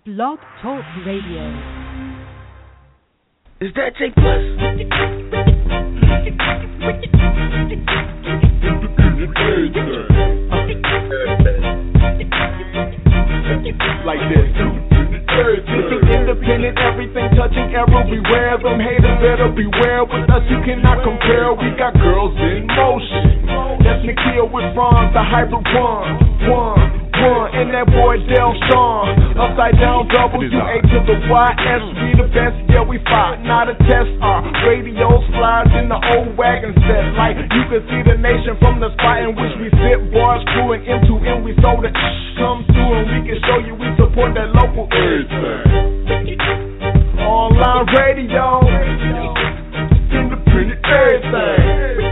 Blog Talk Radio. Is that J Plus? Like this. This is independent, everything touching arrow. Beware them haters, better beware. With us you cannot compare. We got girls in motion. That's Nikhil with Franz, the hybrid one. And that boy Del Sean, upside down W A to the YS. We the best, yeah we fight, not a test. Our radios, flyers in the old wagon set. Like you can see the nation from the spot in which we sit. Bars crew and M2M, we sold it. Come through and we can show you we support that local everything. Online radio, independent everything.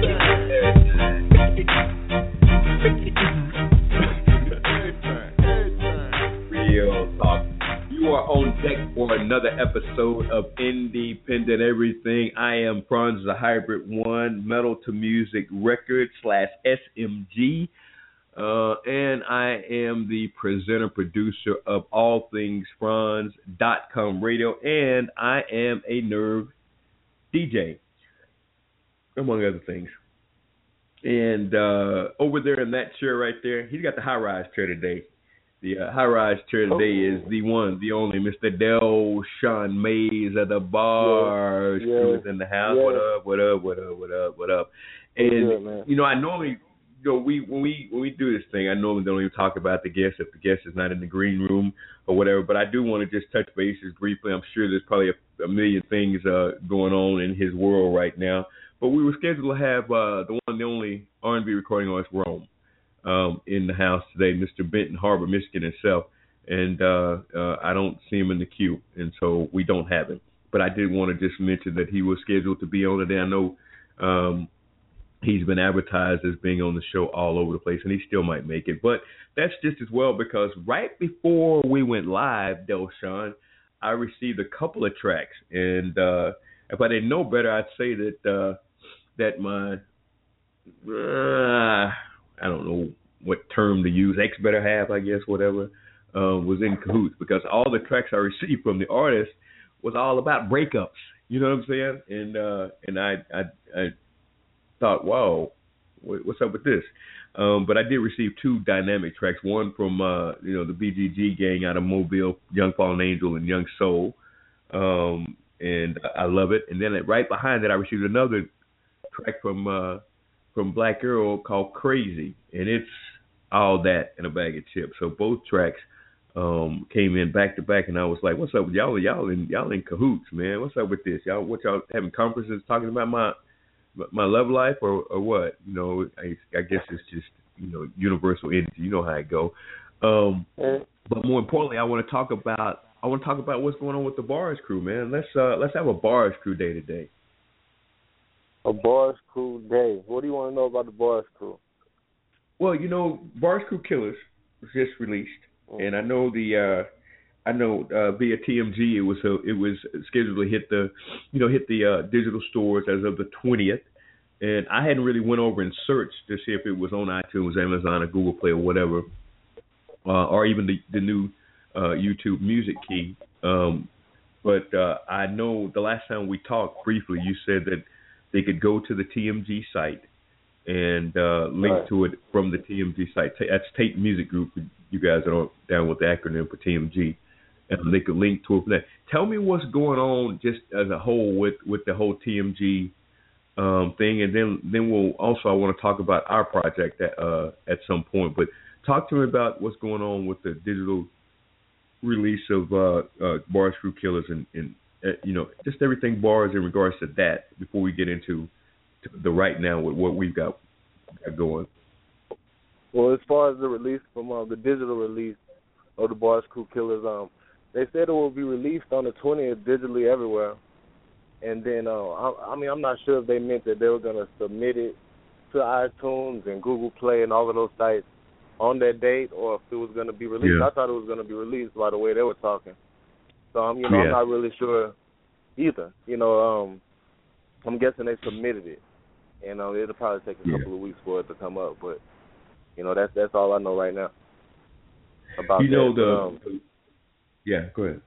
You are on deck for another episode of Independent Everything. I am Franz the Hybrid One, Metal to Music Records /SMG, and I am the presenter-producer of All Things Franz.com Radio, and I am a Nerve DJ, among other things. And over there in that chair right there, he's got the high-rise chair today. The high-rise chair today is the one, the only, Mr. Del Sean Mays of the Bars Crew is in the house. Yeah. What up? And good, you know, I normally, when we do this thing, I normally don't even talk about the guest if the guest is not in the green room or whatever. But I do want to just touch bases briefly. I'm sure there's probably a million things going on in his world right now. But we were scheduled to have the one and only R&B recording artist Rome in the house today, Mr. Benton Harbor, Michigan himself, and I don't see him in the queue, and so we don't have him. But I did want to just mention that he was scheduled to be on today. I know he's been advertised as being on the show all over the place, and he still might make it. But that's just as well, because right before we went live, Delshawn, I received a couple of tracks, and if I didn't know better, I'd say that my I don't know what term to use, ex better half, I guess, whatever, was in cahoots, because all the tracks I received from the artist was all about breakups. You know what I'm saying? And I thought, wow, what's up with this? But I did receive two dynamic tracks. One from the BGG gang out of Mobile, Young Fallen Angel and Young Soul, and I love it. And then right behind it, I received another track from Black Earl called Crazy, and it's all that in a bag of chips. So both tracks came in back to back, and I was like, "What's up with y'all? Y'all in cahoots, y'all. What's up with this? Y'all having conferences talking about my love life or what? You know, I guess it's just universal energy. You know how it go. But more importantly, I want to talk about what's going on with the Bars Crew, man. Let's have a Bars Crew day today. A Bars Crew day. What do you want to know about the Bars Crew? Well, Bars Crew Killers was just released, and I know via TMG it was scheduled to hit the digital stores as of the 20th, and I hadn't really went over and searched to see if it was on iTunes, Amazon, or Google Play or whatever, or even the new YouTube Music key. But I know the last time we talked briefly, you said that they could go to the TMG site and link to it from the TMG site. That's Tate Music Group. You guys are down with the acronym for TMG. And they could link to it from there. Tell me what's going on just as a whole with the whole TMG thing. And then we'll also, I want to talk about our project at some point. But talk to me about what's going on with the digital release of Bars Crew Killers and just everything Bars in regards to that before we get into the right now with what we've got going. Well, as far as the release from the digital release of the Bars Crew Killers, they said it will be released on the 20th digitally everywhere. And then, I'm not sure if they meant that they were going to submit it to iTunes and Google Play and all of those sites on that date, or if it was going to be released. Yeah. I thought it was going to be released by the way they were talking. So, I'm not really sure either. I'm guessing they submitted it. And it'll probably take a couple of weeks for it to come up. But, that's all I know right now about that. Yeah, go ahead.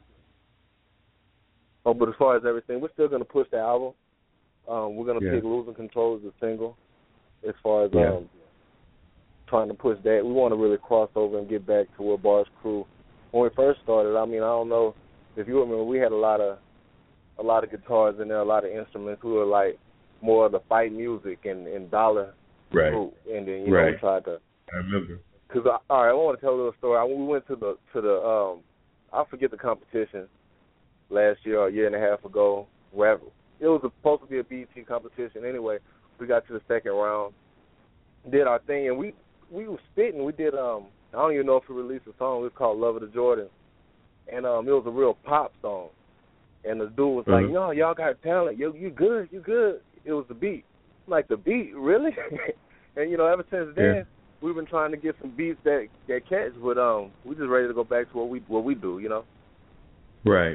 Oh, but as far as everything, we're still gonna push the album. We're gonna pick "Losing Control" as a single. As far as trying to push that, we want to really cross over and get back to what Bars Crew when we first started. I mean, I don't know if you remember, we had a lot of guitars in there, a lot of instruments. We were like more of the fight music and dollar group, and then we tried to. I remember. Cause all right, I want to tell a little story. We went to the I forget the competition last year or a year and a half ago. Wherever it was supposed to be a BET competition. Anyway, we got to the second round, did our thing, and we were spitting. We did I don't even know if we released a song. It was called "Love of the Jordan," and it was a real pop song. And the dude was like, "No, y'all got talent. You good. It was the beat." I'm like, the beat, really? And ever since then, we've been trying to get some beats that catch, but we just ready to go back to what we do, Right.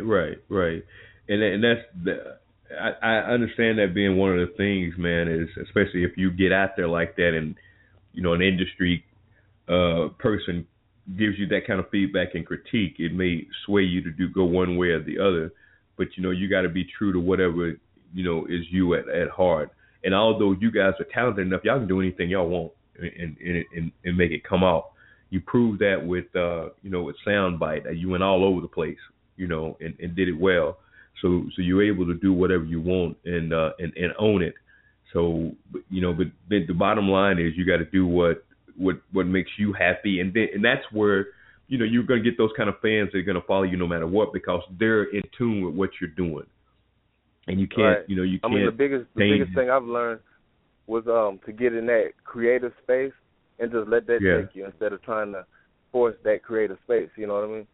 And that's I understand that being one of the things, man, is especially if you get out there like that, and an industry person gives you that kind of feedback and critique, it may sway you to go one way or the other. But you got to be true to whatever is you at heart. And although you guys are talented enough, y'all can do anything y'all want and make it come out. You proved that with with Soundbite. You went all over the place, and did it well. So you're able to do whatever you want and own it. So but the bottom line is you got to do what makes you happy, and that's where you're going to get those kind of fans that are going to follow you no matter what, because they're in tune with what you're doing. And you can't, you can't. I mean, the biggest thing I've learned was to get in that creative space and just let that take you instead of trying to force that creative space. You know what I mean?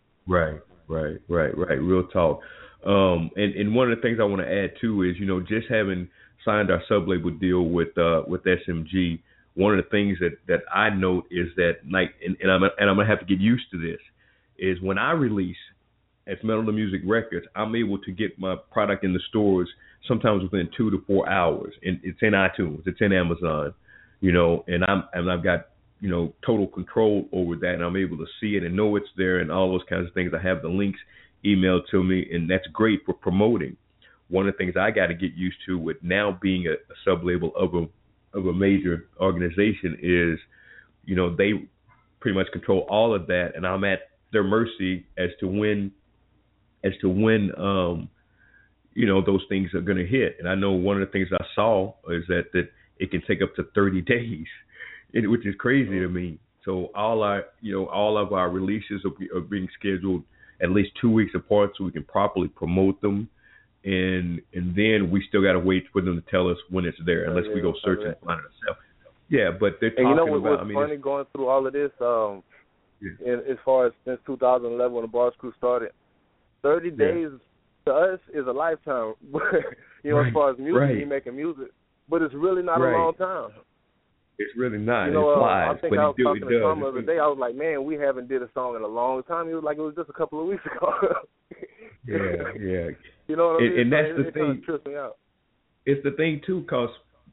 Right. Real talk. And one of the things I want to add too is, just having signed our sub-label deal with SMG. One of the things that I note is that, like, and I'm gonna have to get used to this, is when I release as Metal to Music Records, I'm able to get my product in the stores sometimes within 2 to 4 hours, and it's in iTunes, it's in Amazon, and I've got total control over that, and I'm able to see it and know it's there and all those kinds of things. I have the links emailed to me, and that's great for promoting. One of the things I got to get used to with now being a sub-label of a major organization is, they pretty much control all of that, and I'm at their mercy as to when those things are going to hit. And I know one of the things I saw is that it can take up to 30 days, which is crazy to me. So all of our releases are being scheduled at least 2 weeks apart so we can properly promote them. And then we still got to wait for them to tell us when it's there, unless we go search and find it ourselves. Yeah, but they're talking about. What's funny going through all of this? As far as since 2011 when the Bars Crew started, 30 days to us is a lifetime. As far as music, you making music, but it's really not a long time. It's really not. It flies. I think I was talking to Tom the other day. I was like, man, we haven't did a song in a long time. He was like, it was just a couple of weeks ago. Yeah. You know what I mean? And that's the thing. Kind of trips me out. It's the thing too, cause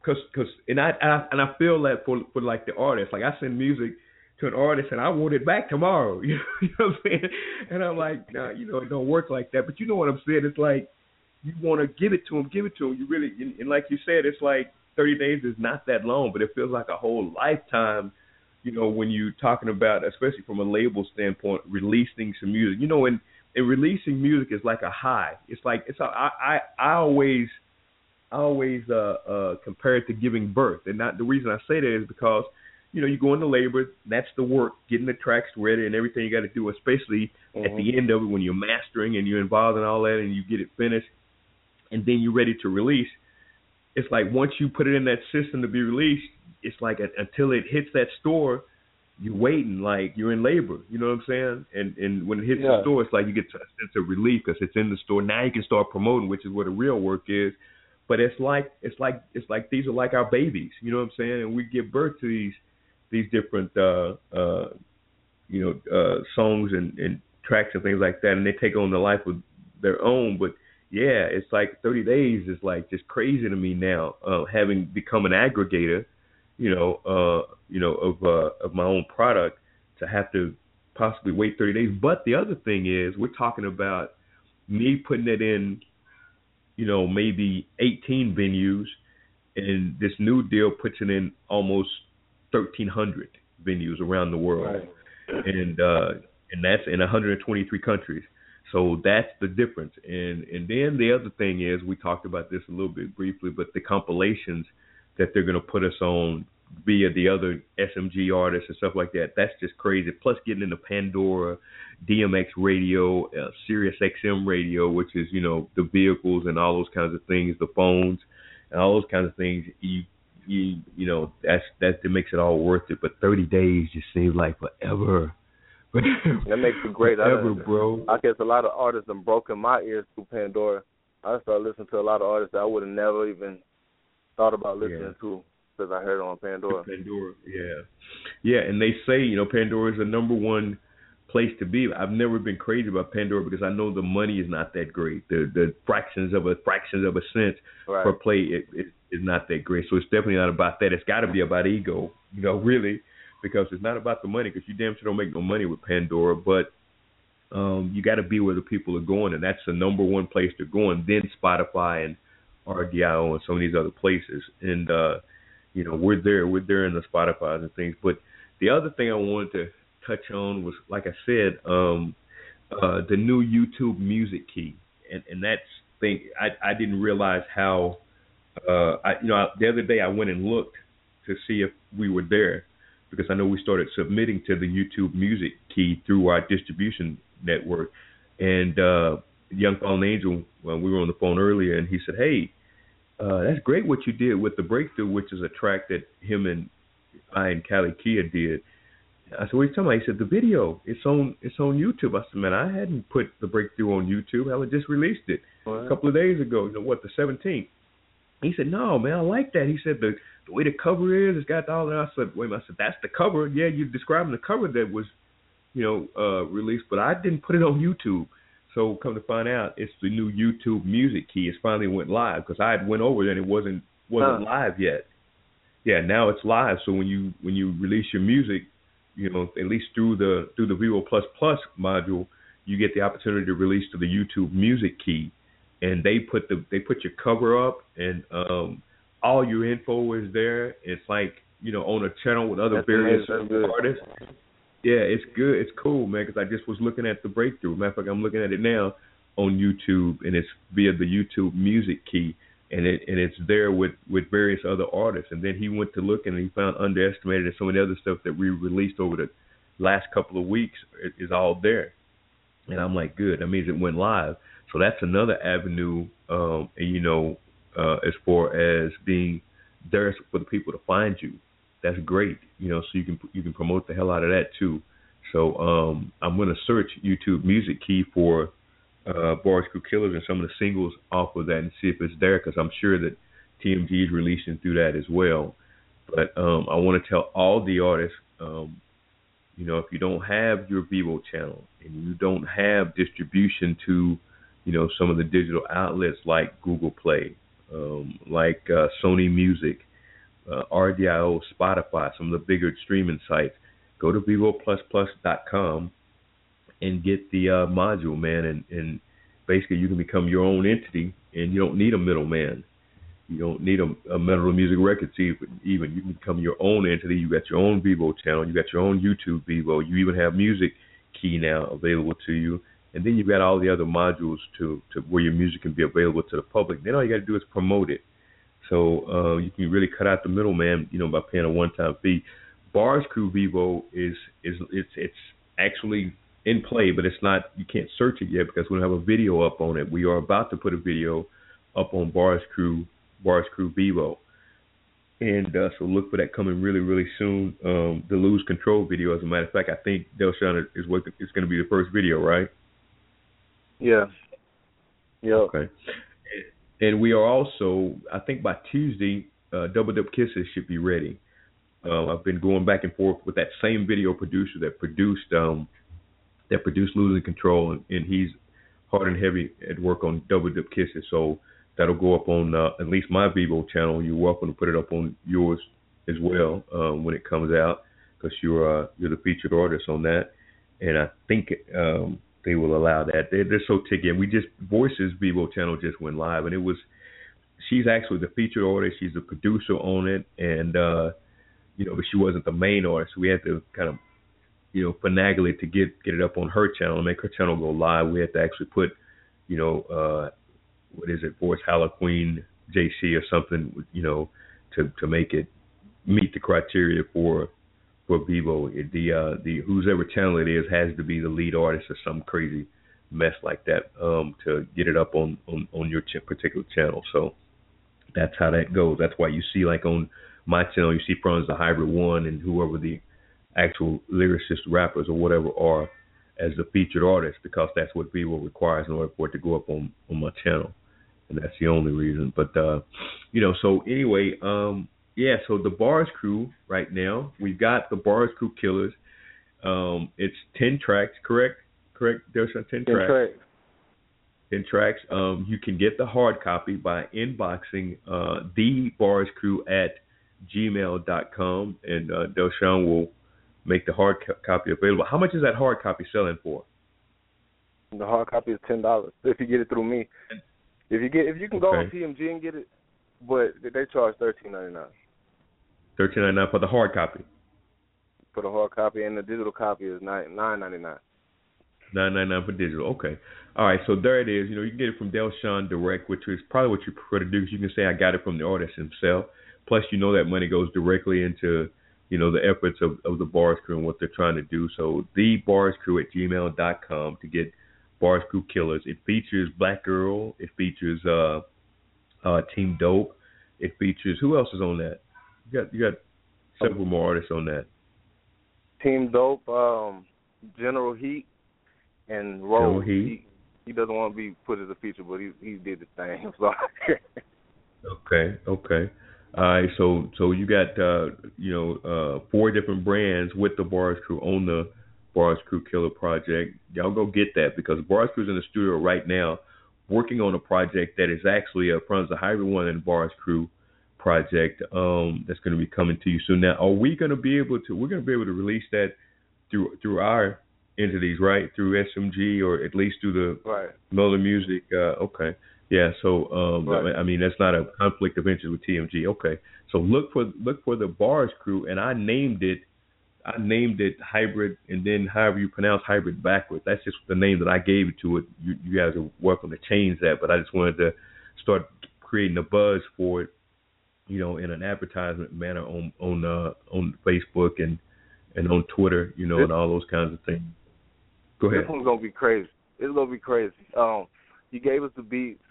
I feel that for like the artist, like I send music to an artist and I want it back tomorrow. You know what I'm saying? And I'm like, nah, it don't work like that. But you know what I'm saying? It's like you want to give it to him. You really, and like you said, it's like 30 days is not that long, but it feels like a whole lifetime. When you're talking about, especially from a label standpoint, releasing some music. And releasing music is like a high. It's like I always compare it to giving birth, and not the reason I say that is because you go into labor, that's the work, getting the tracks ready and everything you got to do, especially at the end of it when you're mastering and you're involved in all that and you get it finished, and then you're ready to release. It's like once you put it in that system to be released, it's like until it hits that store, you're waiting, like you're in labor. You know what I'm saying? And when it hits the store, it's like you get a sense of relief because it's in the store. Now you can start promoting, which is where the real work is. But it's like these are like our babies. You know what I'm saying? And we give birth to these different songs and tracks and things like that, and they take on the life of their own. But yeah, it's like 30 days is like just crazy to me now, having become an aggregator, of my own product, to have to possibly wait 30 days. But the other thing is, we're talking about me putting it in, maybe 18 venues, and this new deal puts it in almost 1,300 venues around the world, right. and that's in 123 countries. So that's the difference. And then the other thing is, we talked about this a little bit briefly, but the compilations that they're going to put us on via the other SMG artists and stuff like that, that's just crazy. Plus getting into Pandora, DMX radio, Sirius XM radio, which is, the vehicles and all those kinds of things, the phones and all those kinds of things, that makes it all worth it. But 30 days just seems like forever. That makes it great. Forever, bro. I guess a lot of artists have broken my ears through Pandora. I started listening to a lot of artists that I would have never even thought about listening to, because I heard it on Pandora. Pandora, yeah, and they say Pandora is the number one place to be. I've never been crazy about Pandora because I know the money is not that great. The fractions of a cent per play is not that great. So it's definitely not about that. It's got to be about ego, really, because it's not about the money. Because you damn sure don't make no money with Pandora, but you got to be where the people are going, and that's the number one place to go. And then Spotify and RDIO and some of these other places, and we're there in the Spotify's and things. But the other thing I wanted to touch on was, like I said, the new YouTube Music Key, and that's thing I didn't realize how. The other day I went and looked to see if we were there, because I know we started submitting to the YouTube Music Key through our distribution network, and Young Fallen Angel, we were on the phone earlier, and he said, "Hey, that's great what you did with The Breakthrough," which is a track that him and I and Callie Kia did. I said, "What are you talking about?" He said, "The video, it's on YouTube." I said, "Man, I hadn't put The Breakthrough on YouTube. I just released it a couple of days ago. The 17th." He said, "No, man, I like that." He said, the way the cover is, it's got all that. I said, "Wait a minute." I said, "That's the cover. Yeah, you're describing the cover that was, released, but I didn't put it on YouTube." So come to find out, it's the new YouTube Music Key. It finally went live, because I had went over there and it wasn't live yet. Yeah, now it's live. So when you release your music, at least through the Vivo Plus Plus module, you get the opportunity to release to the YouTube Music Key, and they put your cover up, and all your info is there. It's like on a channel with other various artists. Yeah, it's good. It's cool, man, because I just was looking at The Breakthrough. Matter of fact, I'm looking at it now on YouTube, and it's via the YouTube Music Key, and it's there with various other artists. And then he went to look, and he found Underestimated and some of the other stuff that we released over the last couple of weeks is all there. And I'm like, good. That means it went live. So that's another avenue, as far as being there for the people to find you. That's great, so you can promote the hell out of that too. So I'm going to search YouTube Music Key for Bars Crew Killers and some of the singles off of that and see if it's there, because I'm sure that TMG is releasing through that as well. But I want to tell all the artists, if you don't have your Vivo channel and you don't have distribution to, some of the digital outlets like Google Play, like Sony Music, RDIO, Spotify, some of the bigger streaming sites, go to VivoPlusPlus.com and get the module, man, and basically you can become your own entity, and you don't need a middleman. You don't need a Metal Music Records even. You can become your own entity. You got your own Vivo channel. You got your own YouTube Vivo. You even have Music Key now available to you. And then you've got all the other modules to where your music can be available to the public. Then all you got to do is promote it. So you can really cut out the middleman, by paying a one-time fee. Bars Crew Vivo it's actually in play, but it's not. You can't search it yet because we don't have a video up on it. We are about to put a video up on Bars Crew Vivo, and so look for that coming really, really soon. The Lose Control video, as a matter of fact, I think Delshon is going to be the first video, right? Yeah. Yeah. Okay. And we are also, I think by Tuesday, Double Dip Kisses should be ready. I've been going back and forth with that same video producer that produced Losing Control, and he's hard and heavy at work on Double Dip Kisses. So that'll go up on at least my Vivo channel. You're welcome to put it up on yours as well when it comes out, because you're the featured artist on that. and I think they will allow that. They're so ticky. And Voices Bebo channel just went live, and she's actually the featured artist. She's the producer on it, and but she wasn't the main artist. So we had to kind of finagle it to get it up on her channel and make her channel go live. We had to actually put what is it, Voice Halloween JC or something, to make it meet the criteria for Bebo. The whoever channel it is has to be the lead artist or some crazy mess like that to get it up on your particular channel. So that's how that goes. That's why you see, like, on my channel, you see Franz the Hybrid One and whoever the actual lyricist rappers or whatever are as the featured artist, because that's what Bebo requires in order for it to go up on my channel. And that's the only reason. But, so anyway, so the Bars Crew right now, we've got the Bars Crew Killers. It's 10 tracks, correct? There's 10 tracks. 10 tracks. You can get the hard copy by inboxing thebarscrew@gmail.com, and Delshawn will make the hard copy available. How much is that hard copy selling for? The hard copy is $10 if you get it through me. If you can go on TMG and get it, but they charge $13.99. $13.99 for the hard copy. For the hard copy, and the digital copy is $9.99. $9.99 for digital. Okay. All right. So there it is. You can get it from Delshawn direct, which is probably what you prefer to do, because you can say I got it from the artist himself. Plus, that money goes directly into the efforts of the Bars Crew and what they're trying to do. So thebarscrew@gmail.com to get Bars Crew Killers. It features Black Girl. It features Team Dope. It features, who else is on that? You got several more artists on that. Team Dope, General Heat, and Rose. He doesn't want to be put as a feature, but he did the thing. I'm sorry. Okay. All right, so you got 4 different brands with the Bars Crew on the Bars Crew Killer project. Y'all go get that, because Bars Crew's in the studio right now working on a project that is actually a Franz the Hybrid One and Bars Crew project that's going to be coming to you soon. Now, are we going to be able to? We're going to be able to release that through our entities, right? Through SMG, or at least through the Miller Music. Okay. Yeah, so I mean, that's not a conflict of interest with TMG. Okay, so look for the Bars Crew, and I named it Hybrid, and then however you pronounce Hybrid backwards. That's just the name that I gave it to it. You guys are welcome to change that, but I just wanted to start creating a buzz for it, in an advertisement manner on Facebook and on Twitter, and all those kinds of things. Go ahead. This one's gonna be crazy. It's gonna be crazy. You gave us the beats.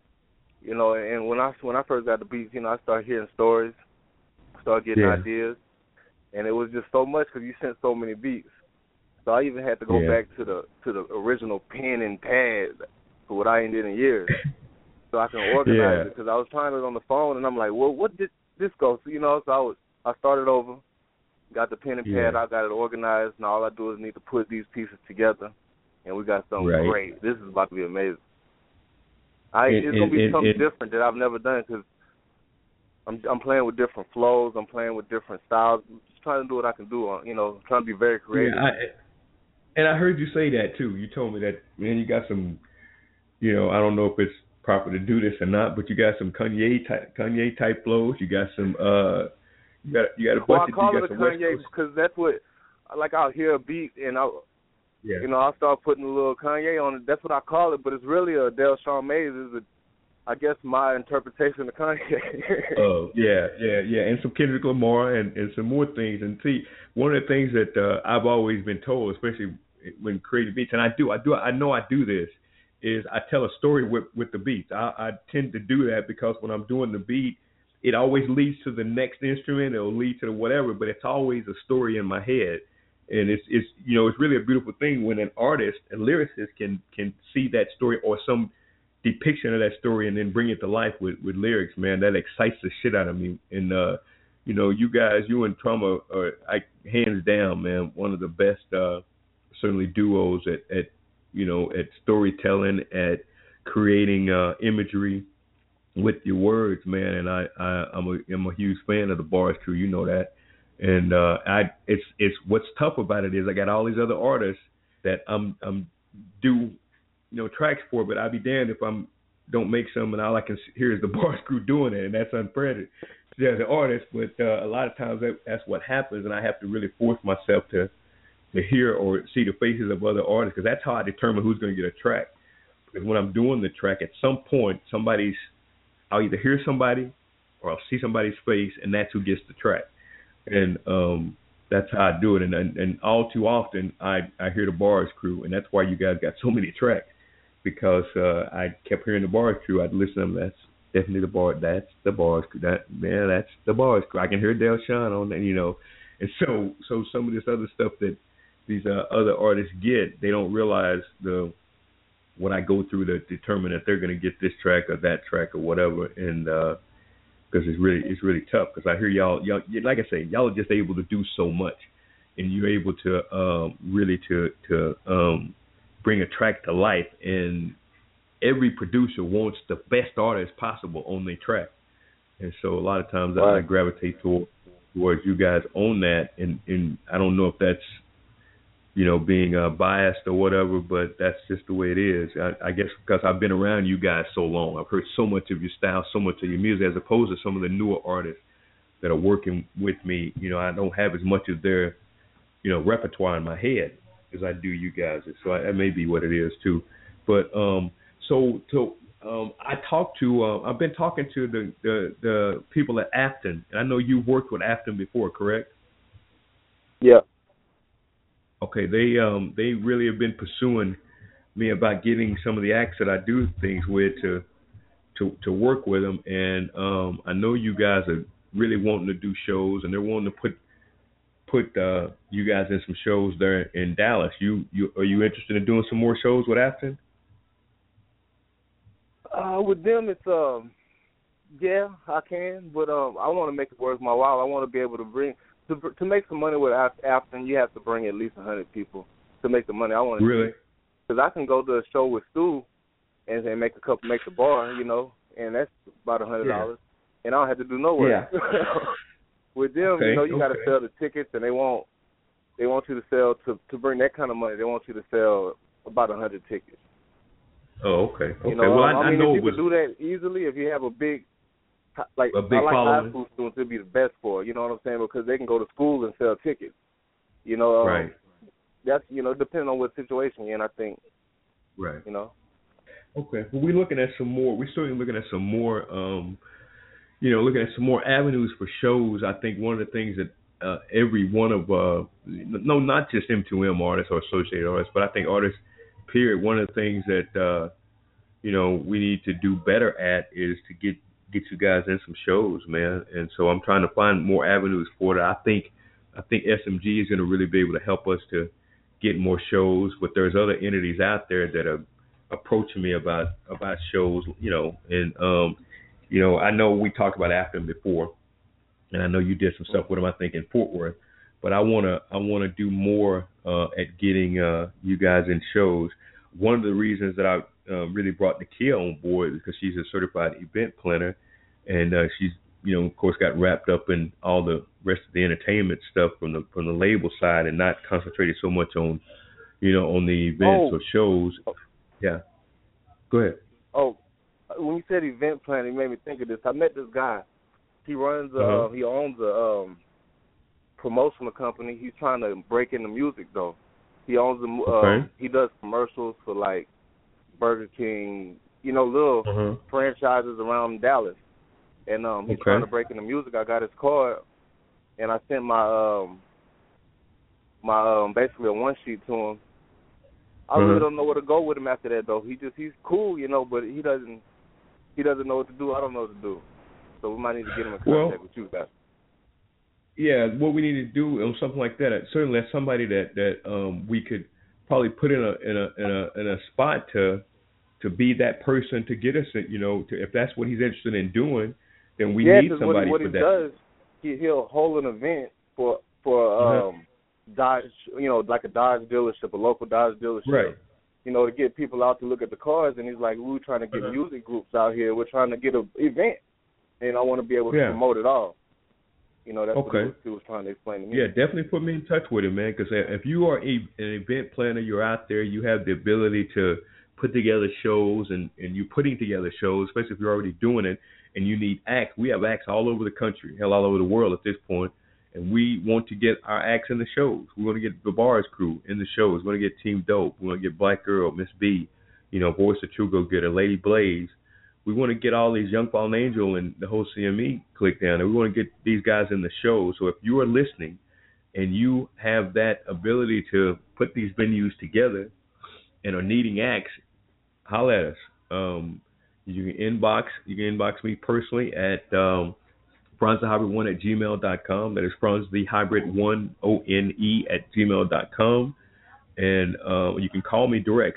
And when I first got the beats, I started hearing stories, started getting ideas, and it was just so much because you sent so many beats. So I even had to go back to the original pen and pad for what I ain't did in years, so I can organize it. Because I was trying it on the phone, and I'm like, well, what did this go? So I started over, got the pen and pad, I got it organized, and all I do is need to put these pieces together, and we got something great. This is about to be amazing. It's going to be something different that I've never done, because I'm playing with different flows. I'm playing with different styles. I'm just trying to do what I can do. Trying to be very creative. And I heard you say that, too. You told me that, man, you got some, I don't know if it's proper to do this or not, but you got some Kanye type flows. You got some, you got a bunch of. I call it a Kanye because that's what, like, I'll hear a beat and I'll start putting a little Kanye on it. That's what I call it, but it's really a Delshawn Mays. I guess my interpretation of Kanye. And some Kendrick Lamar and some more things. And see, one of the things that I've always been told, especially when creating beats, and I know I do this, is I tell a story with the beats. I tend to do that because when I'm doing the beat, it always leads to the next instrument. It'll lead to whatever, but it's always a story in my head. And it's really a beautiful thing when an artist, a lyricist can see that story or some depiction of that story and then bring it to life with lyrics, man. That excites the shit out of me. And you guys, you and Trauma are hands down, man, one of the best certainly duos at storytelling, at creating imagery with your words, man. And I'm a huge fan of the Bars Crew, that. And it's what's tough about it is I got all these other artists that I'm do tracks for, but I'd be damned if I'm don't make some and all I can hear is the Bars Crew doing it, and that's unfair to the artist. But a lot of times that's what happens, and I have to really force myself to hear or see the faces of other artists, because that's how I determine who's going to get a track. Because when I'm doing the track, at some point I'll either hear somebody or I'll see somebody's face, and that's who gets the track. And that's how I do it. And all too often I hear the Bars Crew, and that's why you guys got so many tracks. Because I kept hearing the Bars Crew, I'd listen to them. That's definitely the Bars. That's the Bars Crew. That's the Bars Crew. I can hear Del Sean on that, And so some of this other stuff that these other artists get, they don't realize what I go through to determine that they're going to get this track or that track or whatever. And because it's really tough. Because I hear y'all, like I say, y'all are just able to do so much, and you're able to really to bring a track to life, and every producer wants the best artist possible on their track, and so a lot of times I gravitate towards you guys on that, and I don't know if that's being biased or whatever, but that's just the way it is. I guess because I've been around you guys so long, I've heard so much of your style, so much of your music, as opposed to some of the newer artists that are working with me. I don't have as much of their repertoire in my head as I do you guys. So that may be what it is too. But I've been talking to the people at Afton, and I know you worked with Afton before, correct? Yeah. Okay, they really have been pursuing me about getting some of the acts that I do things with to work with them, and I know you guys are really wanting to do shows, and they're wanting to put you guys in some shows there in Dallas. Are you interested in doing some more shows with Afton? With them, it's yeah, I can, but I want to make it worth my while. I want to be able to bring to make some money with Afton. You have to bring at least 100 people to make the money. I want to really, because I can go to a show with Stu and then make the bar, and that's about $100, and I don't have to do no work. Yeah. With them, you got to sell the tickets, and they want you to sell to bring that kind of money. They want you to sell about 100 tickets. Oh, okay. Well, I know if you could do that easily, if you have a big following. High school students, it'd be the best for it. You know what I'm saying? Because they can go to school and sell tickets. Right. That's depending on what situation you're in, I think. Right. Okay. Well, we're looking at some more. We're certainly looking at some more. Looking at some more avenues for shows. I think one of the things that every one of not just M2M artists or associated artists, but I think artists, period. One of the things that we need to do better at is to get you guys in some shows, man. And so I'm trying to find more avenues for it. I think SMG is going to really be able to help us to get more shows. But there's other entities out there that are approaching me about shows, and I know we talked about Afton before, and I know you did some stuff with them, I think, in Fort Worth. But I wanna do more at getting you guys in shows. One of the reasons that I really brought Nakia on board is because she's a certified event planner, and she's of course got wrapped up in all the rest of the entertainment stuff from the label side, and not concentrated so much on on the events or shows. Yeah, go ahead. Oh. When you said event planning, it made me think of this. I met this guy. He runs he owns a promotional company. He's trying to break into music though. He owns he does commercials for like Burger King, little franchises around Dallas. And he's trying to break into music. I got his card, and I sent my basically a one sheet to him. I really don't know where to go with him after that though. He's cool, but he doesn't know what to do. I don't know what to do. So we might need to get him in contact with you guys. Yeah, what we need to do on something like that, certainly that's somebody that we could probably put in a spot to be that person to get us, if that's what he's interested in doing, then we need somebody what for he that. Does, he'll hold an event for Dodge, like a Dodge dealership, a local Dodge dealership. Right. To get people out to look at the cars, and he's like, we're trying to get music groups out here. We're trying to get an event, and I want to be able to promote it all. That's okay. what he was trying to explain to me. Yeah, definitely put me in touch with him, man, because if you are an event planner, you're out there, you have the ability to put together shows, and you're putting together shows, especially if you're already doing it, and you need acts. We have acts all over the country, hell, all over the world at this point, and we want to get our acts in the shows. We want to get the Bars Crew in the shows. We want to get Team Dope. We want to get Black Girl, Miss B, Voice of True Go Getter, Lady Blaze. We want to get all these Young Fallen Angel and the whole CME click down, and we want to get these guys in the show. So if you are listening and you have that ability to put these venues together and are needing acts, holler at us. You can inbox me personally at FranzTheHybrid1@gmail.com. That is FranzTheHybrid1 ONE@gmail.com. And you can call me direct,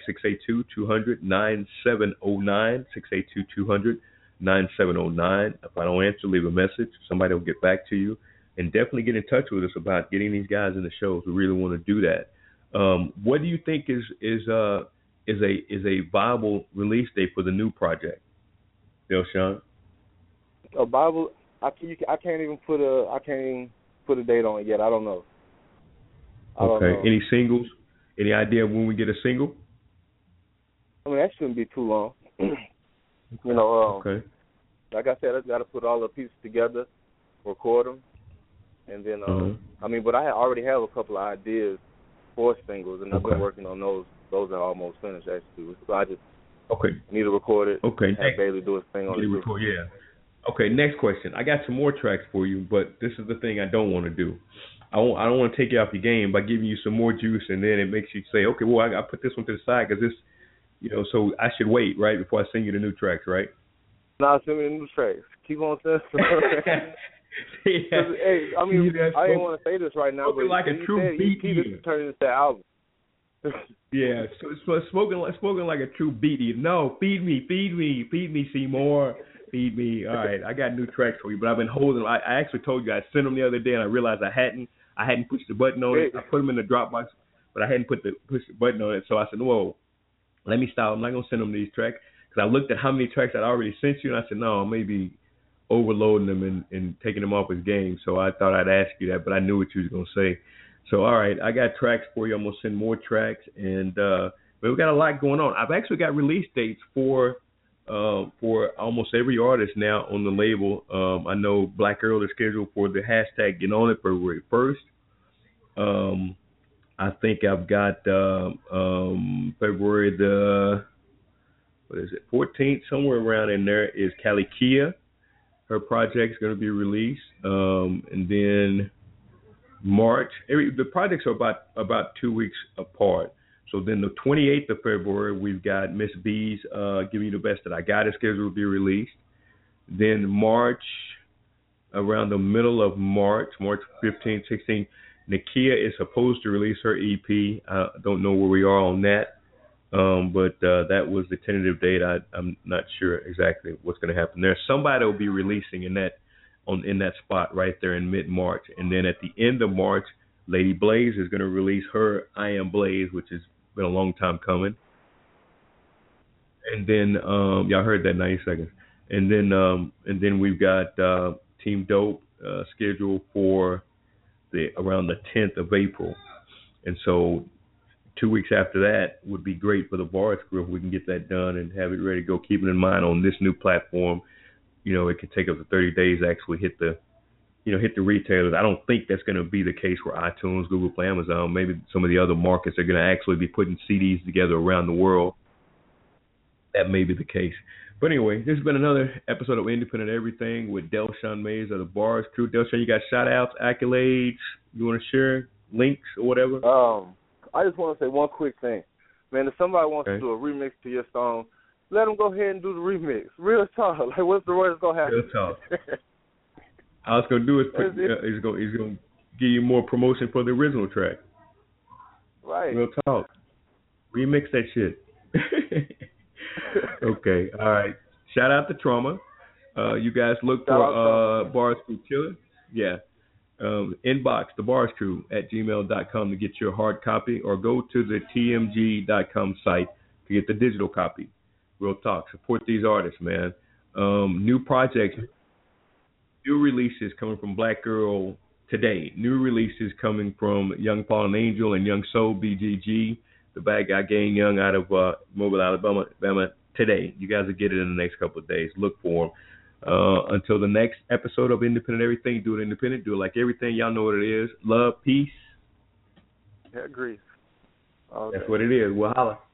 682-200-9709, 682-200-9709. If I don't answer, leave a message. Somebody will get back to you. And definitely get in touch with us about getting these guys in the shows. We really want to do that. What do you think is a viable release date for the new project, Delshawn? A Bible, I can't even put a date on it yet. I don't know. Okay. Any singles? Any idea when we get a single? I mean, that shouldn't be too long. Okay. Like I said, I got to put all the pieces together, record them, and then, but I already have a couple of ideas for singles, and I've been working on those. Those are almost finished, actually. So I just need to record it. Okay. Have Bailey do his thing on it. Yeah. Okay, next question. I got some more tracks for you, but this is the thing I don't want to do. I don't want to take you off your game by giving you some more juice, and then it makes you say, okay, well, I put this one to the side because this, so I should wait, right, before I send you the new tracks, right? No, send me the new tracks. Keep on sending. Yeah. Hey, I didn't want to say this right now, but like a true beat eater. This is turning into an album. Yeah, so spoken like a true beat eater. No, feed me, Seymour. Feed me. All right, I got new tracks for you, but I've been holding them. I actually told you I sent them the other day, and I realized I hadn't pushed the button on it. I put them in the Dropbox, but I hadn't pushed the button on it. So I said, whoa, let me stop. I'm not going to send them these tracks, because I looked at how many tracks I'd already sent you, and I said, no, I may be overloading them and taking them off his game. So I thought I'd ask you that, but I knew what you was going to say. So, all right, I got tracks for you. I'm going to send more tracks, and but we got a lot going on. I've actually got release dates for almost every artist now on the label. I know Black Earl is scheduled for the hashtag Get On It February 1st. I think I've got February the 14th, somewhere around in there is Callie Kia. Her project's going to be released, and then March. The projects are about 2 weeks apart. So then the 28th of February, we've got Miss B's Give You the Best That I Got is scheduled to be released. Then March, around the middle of March 15th, 16th, Nakia is supposed to release her EP. I don't know where we are on that, but that was the tentative date. I'm not sure exactly what's going to happen there. Somebody will be releasing in that spot right there in mid-March. And then at the end of March, Lady Blaze is going to release her I Am Blaze, which has been a long time coming. And then y'all heard that 90 seconds. And then we've got Team Dope scheduled for around the 10th of April. And so 2 weeks after that would be great for the Bars Crew if we can get that done and have it ready to go. Keeping in mind on this new platform, it can take up to 30 days to actually hit the retailers. I don't think that's going to be the case for iTunes, Google Play, Amazon. Maybe some of the other markets are going to actually be putting CDs together around the world. That may be the case. But anyway, this has been another episode of Independent Everything with Delshawn Mays of the Bars Crew. Delshawn, you got shout-outs, accolades, you want to share, links or whatever? I just want to say one quick thing. Man, if somebody wants to do a remix to your song, let them go ahead and do the remix. Real talk. Like, what's the worst going to happen? Real talk. All it's going to do is he's going to give you more promotion for the original track. Right. Real talk. Remix that shit. Okay. All right. Shout out to Trauma. You guys look for Bars Crew Killer. Yeah. Inbox the Bars Crew at gmail.com to get your hard copy, or go to the tmg.com site to get the digital copy. Real talk. Support these artists, man. New projects. new releases coming from Black Girl today. New releases coming from Young Fallen Angel and Young Soul BGG, the Bad Guy Gang Young out of Mobile, Alabama today. You guys will get it in the next couple of days. Look for them. Until the next episode of Independent Everything, do it independent. Do it like everything. Y'all know what it is. Love, peace. Yeah, grease. That's what it is. We'll holla.